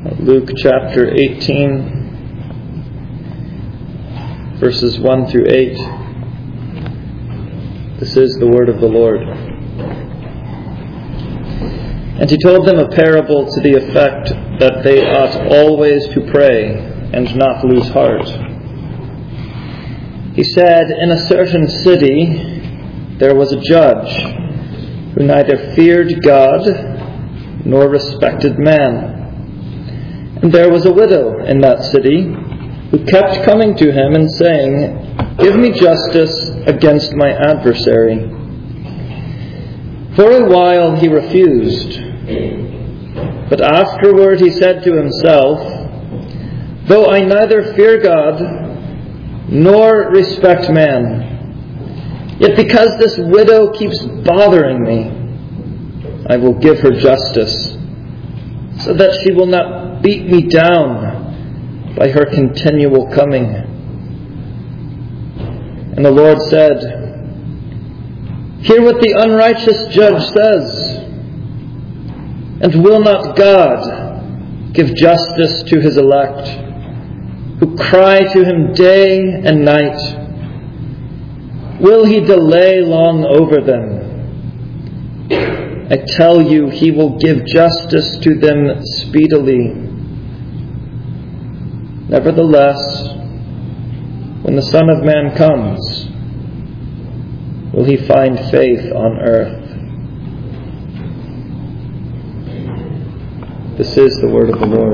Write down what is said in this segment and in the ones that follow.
Luke chapter 18, verses 1 through 8. This is the word of the Lord. And he told them a parable to the effect that they ought always to pray and not lose heart. He said, "In a certain city there was a judge who neither feared God nor respected man. And there was a widow in that city who kept coming to him and saying, 'Give me justice against my adversary.' For a while he refused. But afterward he said to himself, 'Though I neither fear God nor respect man, yet because this widow keeps bothering me, I will give her justice, so that she will not beat me down by her continual coming.' And the Lord said, 'Hear what the unrighteous judge says. And will not God give justice to his elect, who cry to him day and night? Will he delay long over them? I tell you, he will give justice to them speedily. Nevertheless, when the Son of Man comes, will he find faith on earth?'" This is the word of the Lord.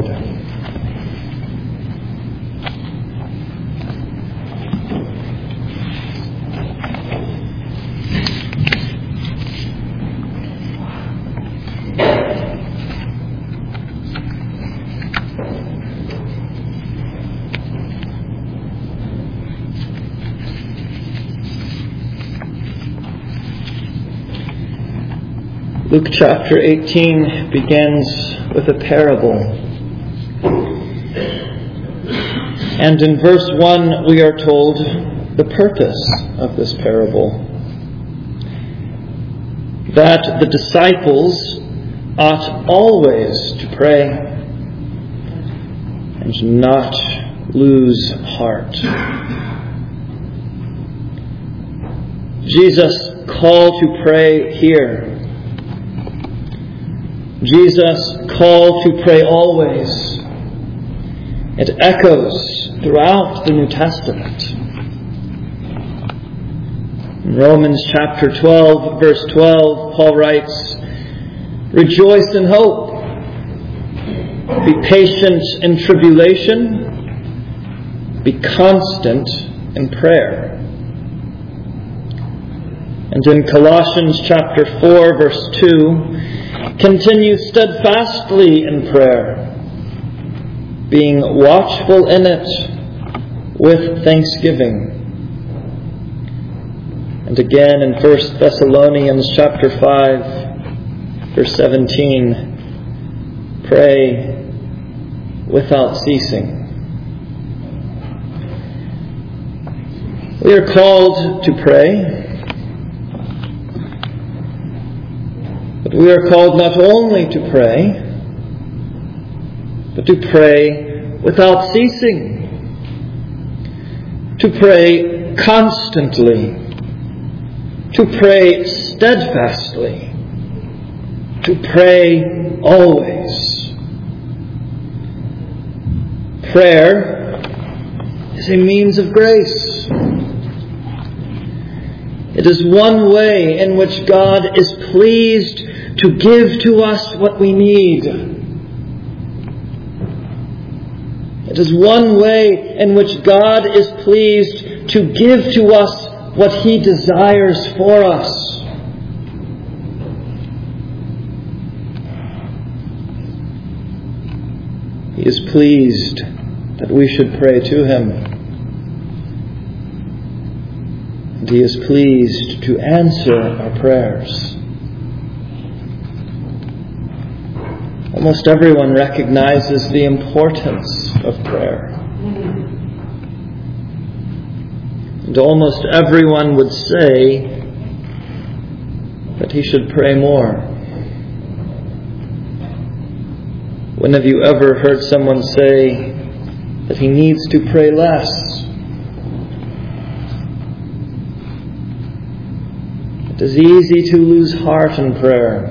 Luke chapter 18 begins with a parable. And in verse 1 we are told the purpose of this parable. That the disciples ought always to pray and not lose heart. Jesus' call to pray here, Jesus' call to pray always, it echoes throughout the New Testament. In Romans chapter 12, verse 12, Paul writes, "Rejoice in hope, be patient in tribulation, be constant in prayer." And in Colossians chapter 4, verse 2, "Continue steadfastly in prayer, being watchful in it with thanksgiving." And again in 1 Thessalonians chapter 5, verse 17, "Pray without ceasing." We are called to pray. But we are called not only to pray, but to pray without ceasing. To pray constantly. To pray steadfastly. To pray always. Prayer is a means of grace. It is one way in which God is pleased to give to us what we need. It is one way in which God is pleased to give to us what He desires for us. He is pleased that we should pray to Him. And He is pleased to answer our prayers. Almost everyone recognizes the importance of prayer. And almost everyone would say that he should pray more. When have you ever heard someone say that he needs to pray less? It is easy to lose heart in prayer.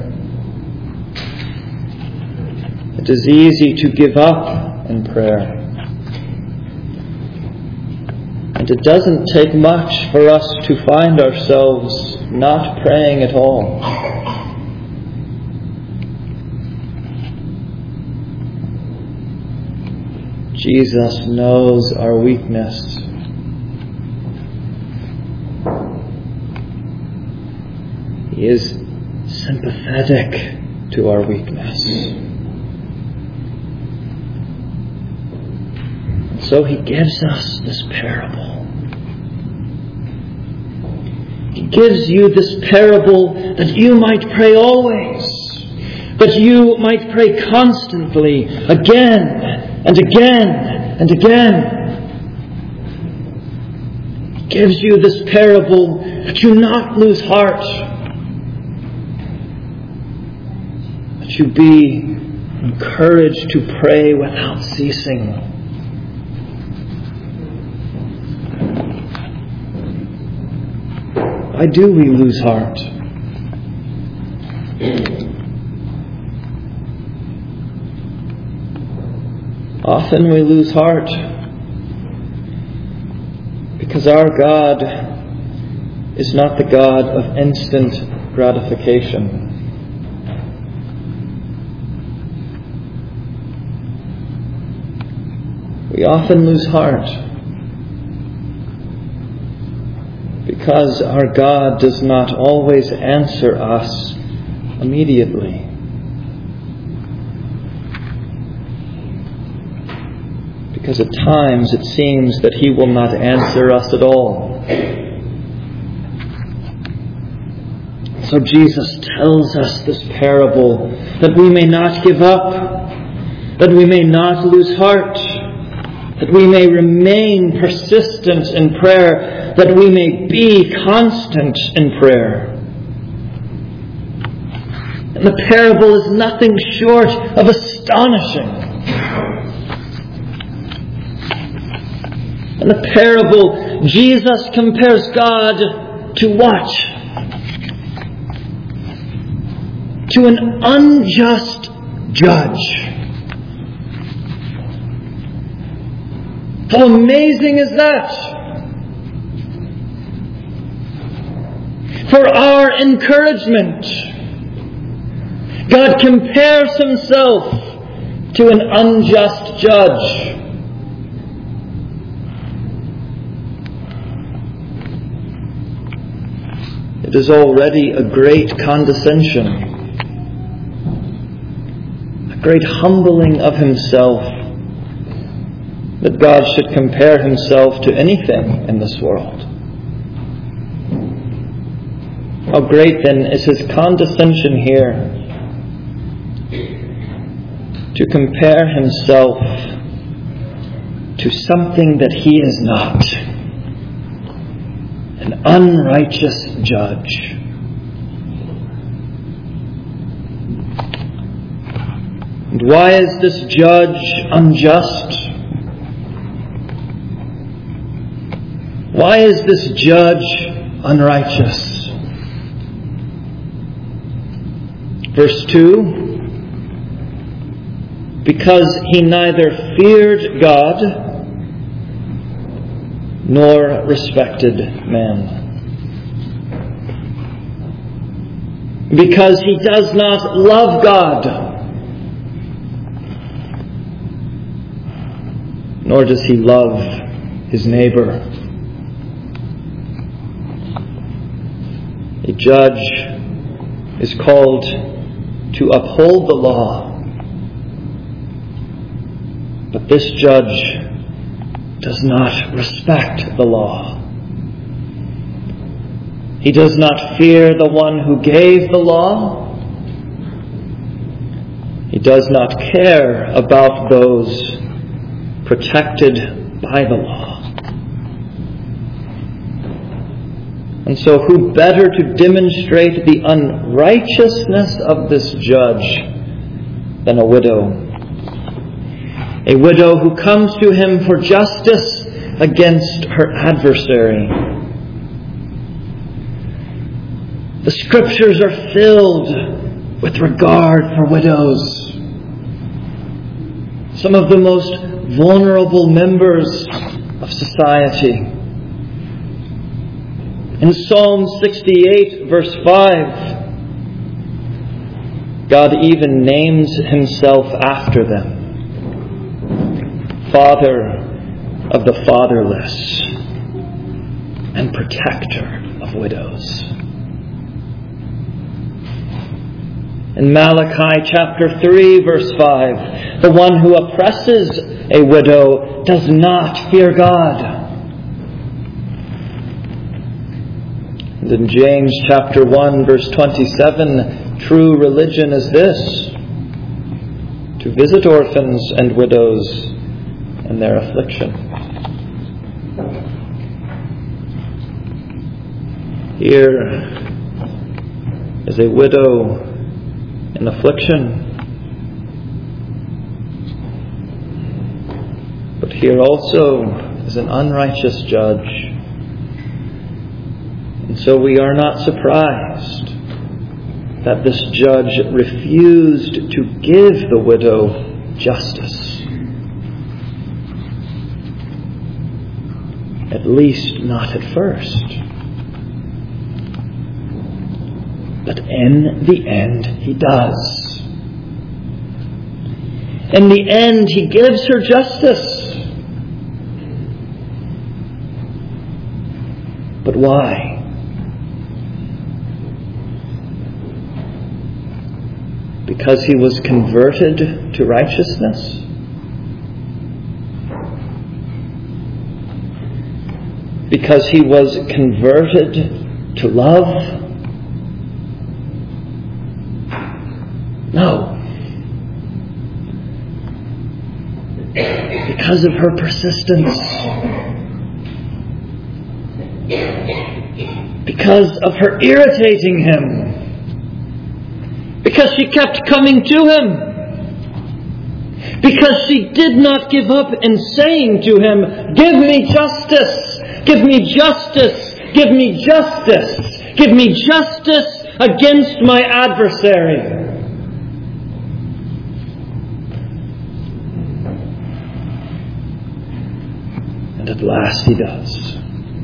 It is easy to give up in prayer. And it doesn't take much for us to find ourselves not praying at all. Jesus knows our weakness. He is sympathetic to our weakness. And so He gives us this parable. He gives you this parable that you might pray always, that you might pray constantly, again and again and again. He gives you this parable that you not lose heart, that you be encouraged to pray without ceasing. Why do we lose heart? Often we lose heart because our God is not the God of instant gratification. We often lose heart because our God does not always answer us immediately. Because at times it seems that He will not answer us at all. So Jesus tells us this parable that we may not give up, that we may not lose heart, that we may remain persistent in prayer, that we may be constant in prayer. And the parable is nothing short of astonishing. In the parable, Jesus compares God to what? To an unjust judge. How amazing is that? For our encouragement, God compares Himself to an unjust judge. It is already a great condescension, a great humbling of Himself, that God should compare Himself to anything in this world. How great then is His condescension here to compare Himself to something that He is not. An unrighteous judge. And why is this judge unjust? Why is this judge unrighteous? Verse 2, because he neither feared God nor respected man. Because he does not love God, nor does he love his neighbor. A judge is called to uphold the law, but this judge does not respect the law. He does not fear the one who gave the law. He does not care about those protected by the law. And so who better to demonstrate the unrighteousness of this judge than a widow? A widow who comes to him for justice against her adversary. The Scriptures are filled with regard for widows. Some of the most vulnerable members of society. In Psalm 68, verse 5, God even names himself after them. Father of the fatherless and protector of widows. In Malachi chapter 3, verse 5, the one who oppresses a widow does not fear God. And in James chapter 1, verse 27, true religion is this: to visit orphans and widows in their affliction. Here is a widow in affliction. But here also is an unrighteous judge. And so we are not surprised that this judge refused to give the widow justice. At least not at first. But in the end, he does. In the end, he gives her justice. But why? Because he was converted to righteousness? Because he was converted to love? No. Because of her persistence. Because of her irritating him. Because she kept coming to him. Because she did not give up in saying to him, "Give me justice! Give me justice! Give me justice! Give me justice against my adversary!" And at last he does.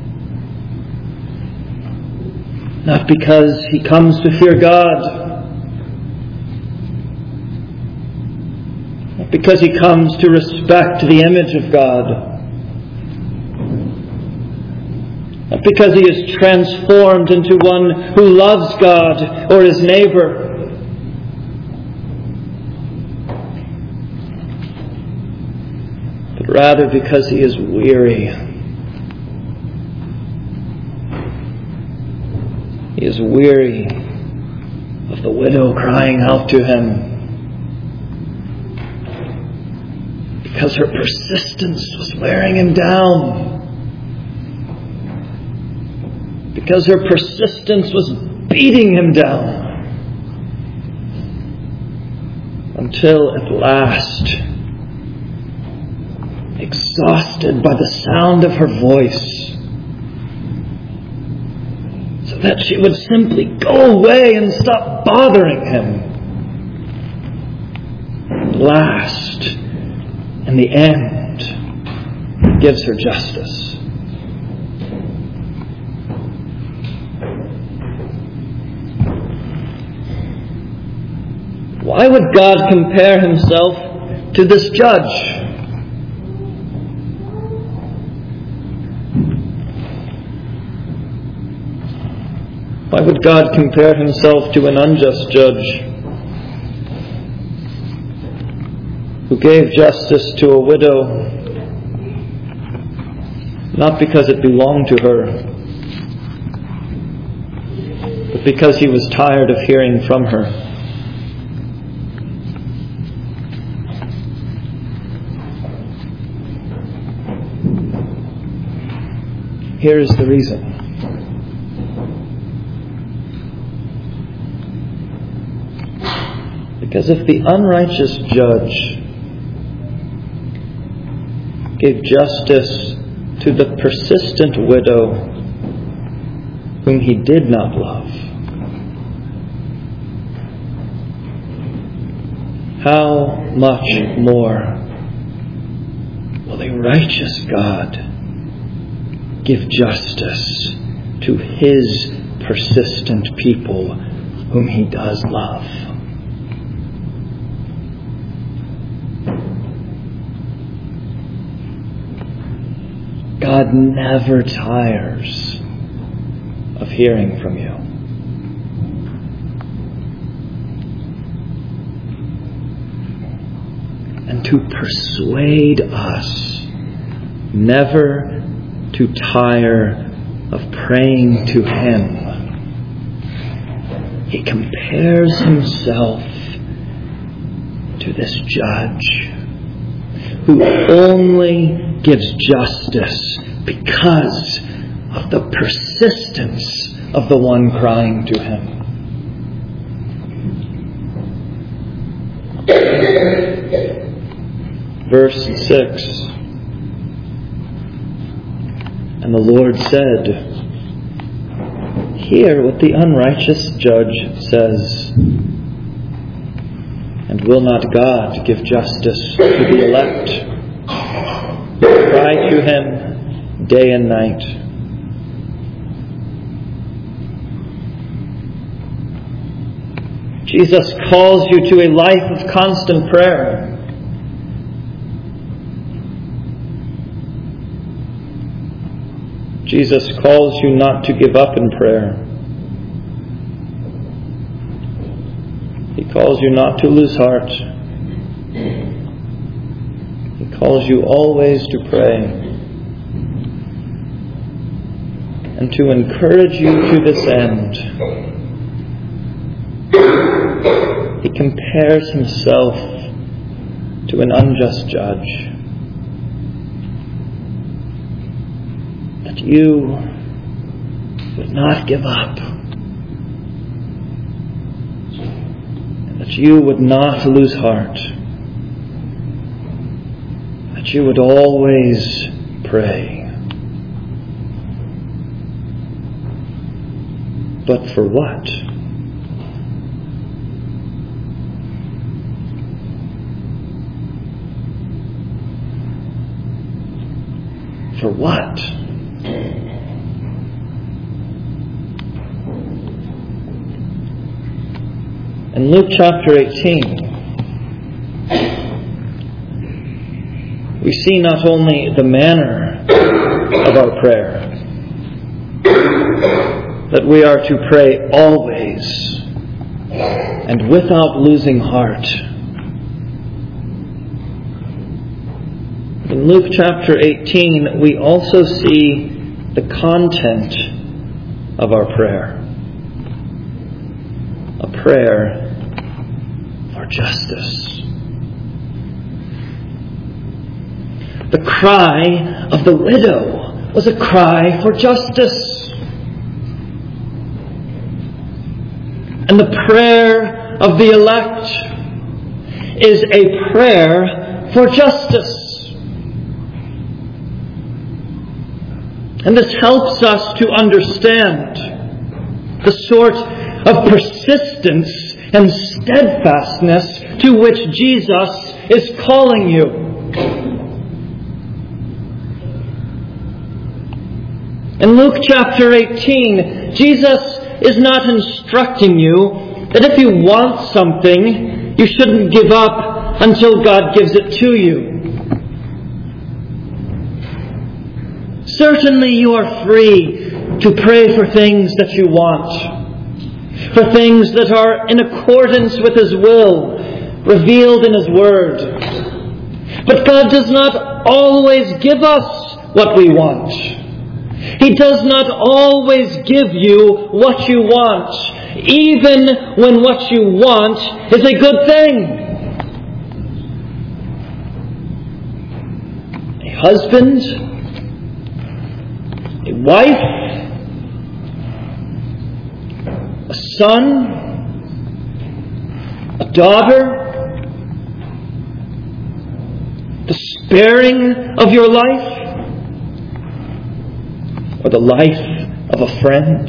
Not because he comes to fear God. Not because he comes to respect the image of God. Not because he is transformed into one who loves God or his neighbor. But rather because he is weary. He is weary of the widow crying out to him. Because her persistence was wearing him down. Because her persistence was beating him down. Until at last, exhausted by the sound of her voice, so that she would simply go away and stop bothering him. At last, in the end, he gives her justice. Why would God compare himself to this judge? Why would God compare himself to an unjust judge who gave justice to a widow not because it belonged to her, but because he was tired of hearing from her? Here is the reason. Because if the unrighteous judge gave justice to the persistent widow whom he did not love. How much more will a righteous God give justice to His persistent people whom He does love? God never tires of hearing from you. And to persuade us never to tire of praying to Him, He compares Himself to this judge who only gives justice because of the persistence of the one crying to Him. Verse 6. And the Lord said, "Hear what the unrighteous judge says. And will not God give justice to the elect? Cry to Him day and night." Jesus calls you to a life of constant prayer. Jesus calls you not to give up in prayer. He calls you not to lose heart. He calls you always to pray, and to encourage you to this end. He compares Himself to an unjust judge, that you would not give up, and that you would not lose heart, that you would always pray. But for what? For what? In Luke chapter 18, we see not only the manner of our prayer, that we are to pray always and without losing heart. In Luke chapter 18, we also see the content of our prayer. A prayer for justice. The cry of the widow was a cry for justice. And the prayer of the elect is a prayer for justice. And this helps us to understand the sort of persistence and steadfastness to which Jesus is calling you. In Luke chapter 18, Jesus is not instructing you that if you want something, you shouldn't give up until God gives it to you. Certainly you are free to pray for things that you want, for things that are in accordance with His will, revealed in His Word. But God does not always give us what we want. He does not always give you what you want, even when what you want is a good thing. A husband, a wife, a son, a daughter, The sparing of your life? Or the life of a friend?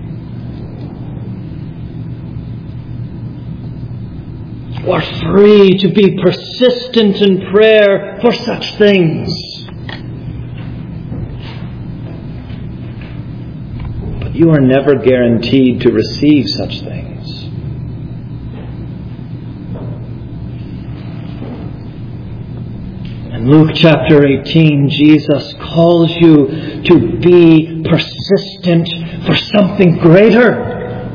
You are free to be persistent in prayer for such things. But you are never guaranteed to receive such things. In Luke chapter 18, Jesus calls you to be persistent for something greater.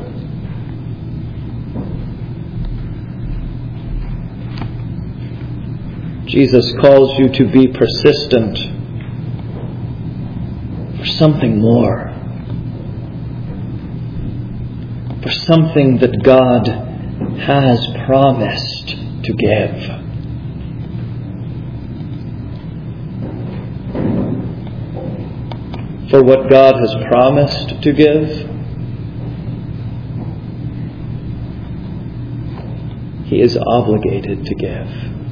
Jesus calls you to be persistent for something more. For something that God has promised to give. For what God has promised to give, He is obligated to give.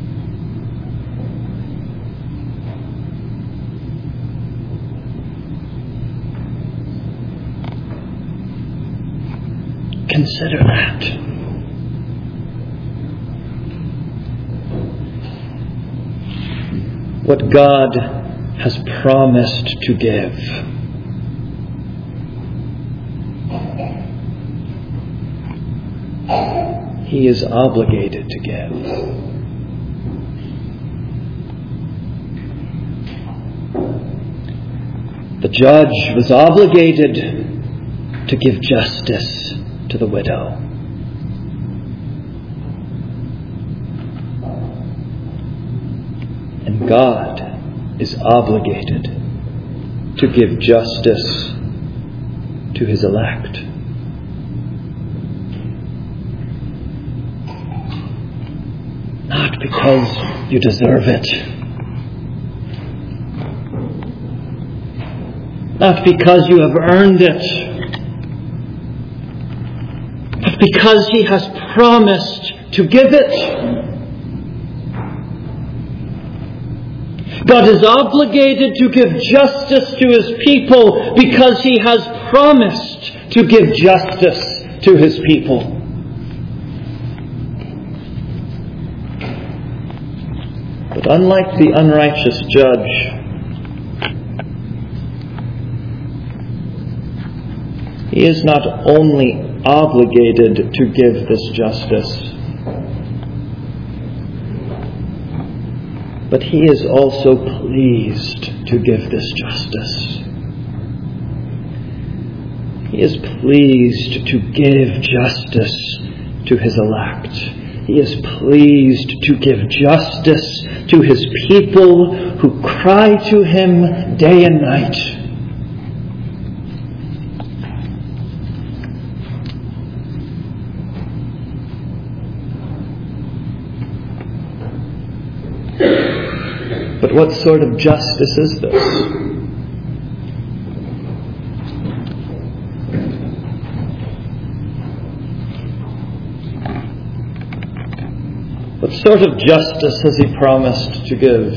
Consider that. What God has promised to give. He is obligated to give. The judge was obligated to give justice to the widow. And God is obligated to give justice to His elect. Not because you deserve it. Not because you have earned it. But because He has promised to give it. God is obligated to give justice to His people because He has promised to give justice to His people. But unlike the unrighteous judge, He is not only obligated to give this justice, but He is also pleased to give this justice. He is pleased to give justice to His elect. He is pleased to give justice to His people who cry to Him day and night. But what sort of justice is this? What sort of justice has He promised to give?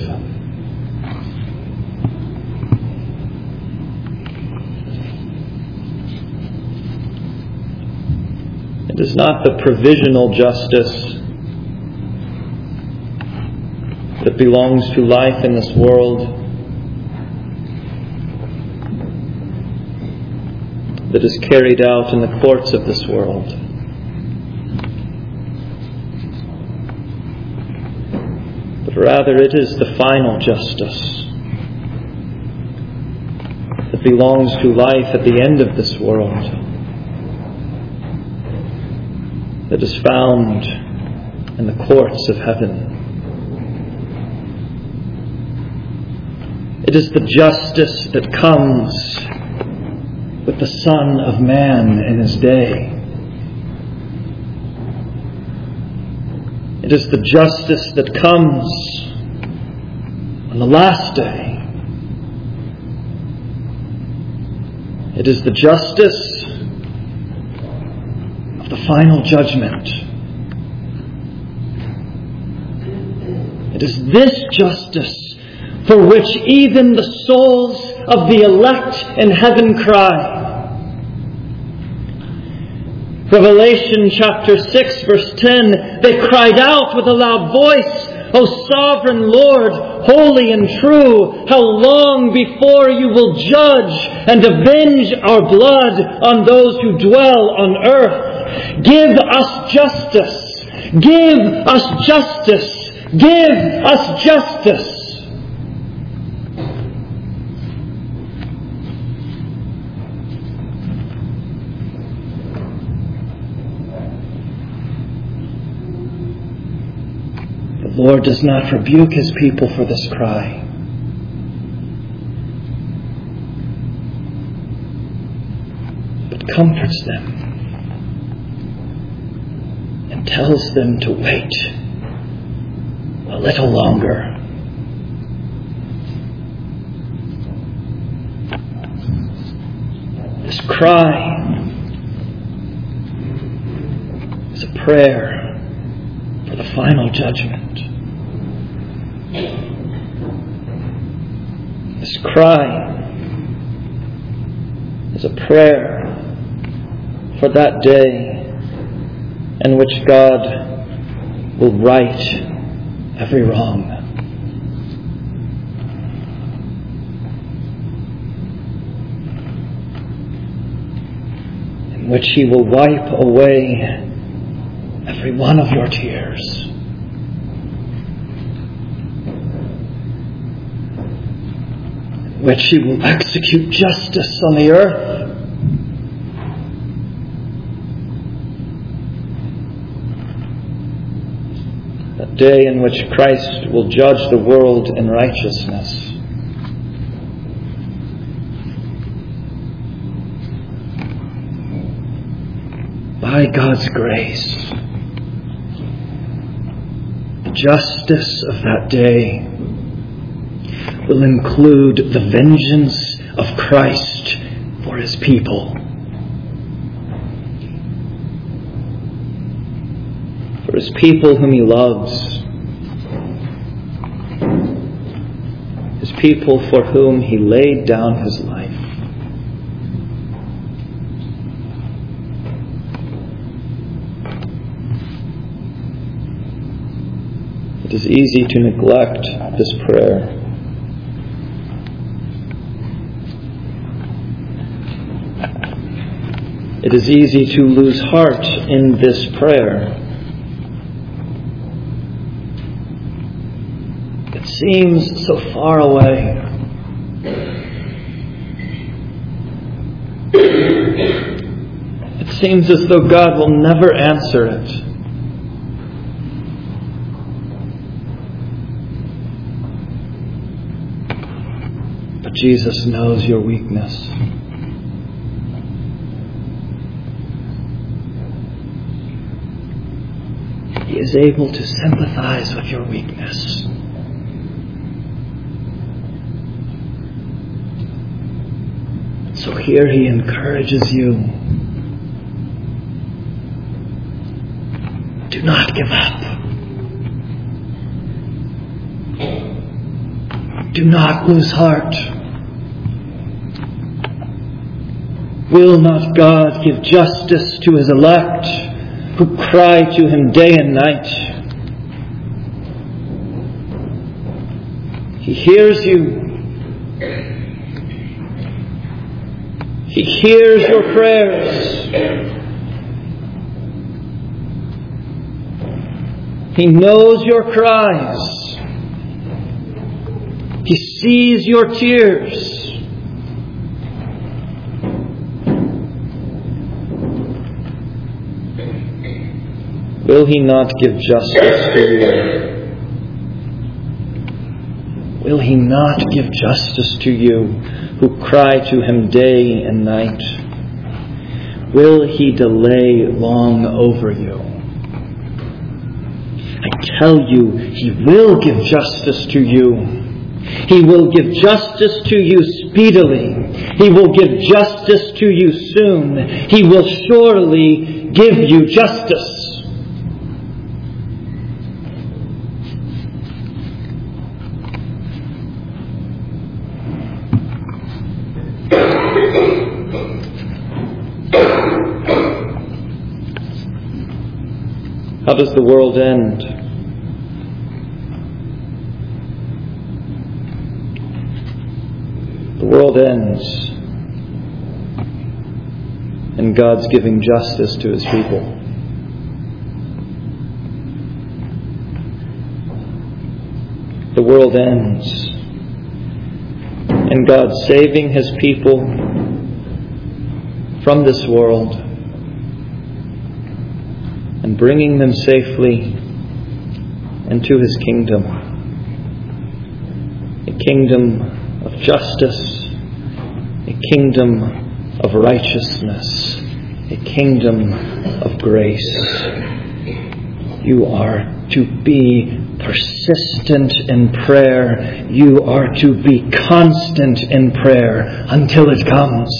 It is not the provisional justice that belongs to life in this world, that is carried out in the courts of this world. But rather it is the final justice that belongs to life at the end of this world, that is found in the courts of heaven. It is the justice that comes with the Son of Man in His day. It is the justice that comes on the last day. It is the justice of the final judgment. It is this justice for which even the souls of the elect in heaven cry. Revelation chapter 6 verse 10, they cried out with a loud voice, O sovereign Lord, holy and true, how long before you will judge and avenge our blood on those who dwell on earth? Give us justice! Give us justice! Give us justice! The Lord does not rebuke His people for this cry. But comforts them and tells them to wait a little longer. This cry is a prayer for the final judgment. This cry is a prayer for that day in which God will right every wrong. In which He will wipe away every one of your tears. In which He will execute justice on the earth. That day in which Christ will judge the world in righteousness. By God's grace, the justice of that day will include the vengeance of Christ for His people. For His people whom He loves. His people for whom He laid down His life. It is easy to neglect this prayer. It is easy to lose heart in this prayer. It seems so far away. It seems as though God will never answer it. But Jesus knows your weakness. He is able to sympathize with your weakness. So here He encourages you. Do not give up. Do not lose heart. Will not God give justice to His elect who cry to Him day and night? He hears you. He hears your prayers. He knows your cries. He sees your tears. Will He not give justice to you? Will He not give justice to you who cry to Him day and night? Will He delay long over you? I tell you, He will give justice to you. He will give justice to you speedily. He will give justice to you soon. He will surely give you justice. How does the world end? The world ends in God's giving justice to His people. The world ends in God saving His people from this world and bringing them safely into His kingdom. A kingdom of justice, a kingdom of righteousness, a kingdom of grace. You are to be persistent in prayer. You are to be constant in prayer until it comes.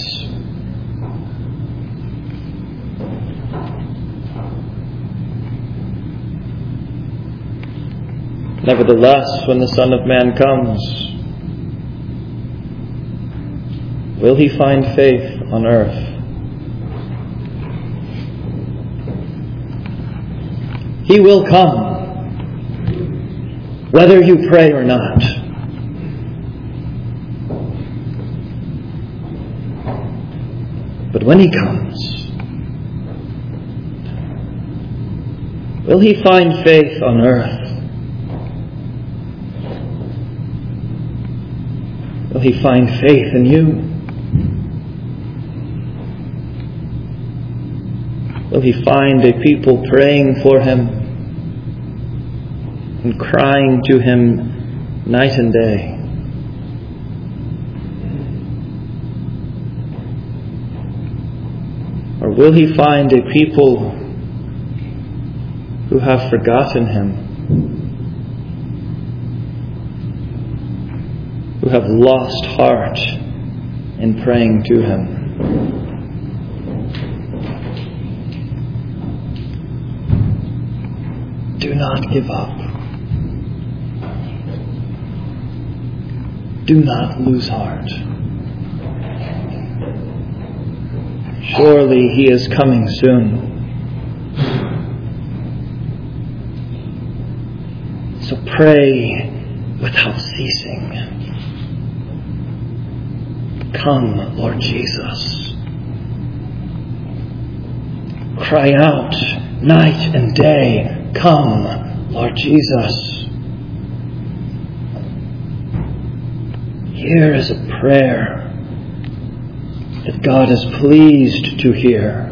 Nevertheless, when the Son of Man comes, will He find faith on earth? He will come, whether you pray or not. But when He comes, will He find faith on earth? Will He find faith in you? Will He find a people praying for Him and crying to Him night and day? Or will He find a people who have forgotten Him, who have lost heart in praying to Him? Do not give up. Do not lose heart. Surely He is coming soon. So pray without ceasing. Come, Lord Jesus. Cry out night and day. Come, Lord Jesus. Here is a prayer that God is pleased to hear.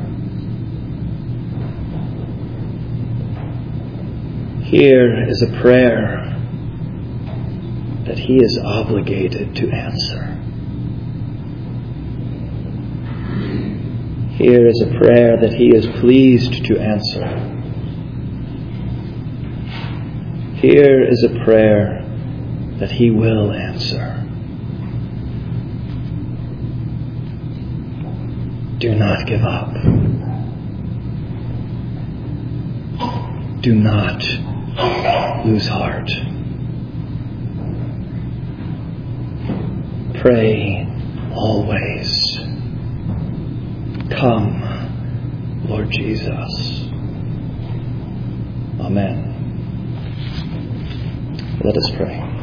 Here is a prayer that He is obligated to answer. Here is a prayer that He is pleased to answer. Here is a prayer that He will answer. Do not give up. Do not lose heart. Pray always. Come, Lord Jesus. Amen. Let us pray.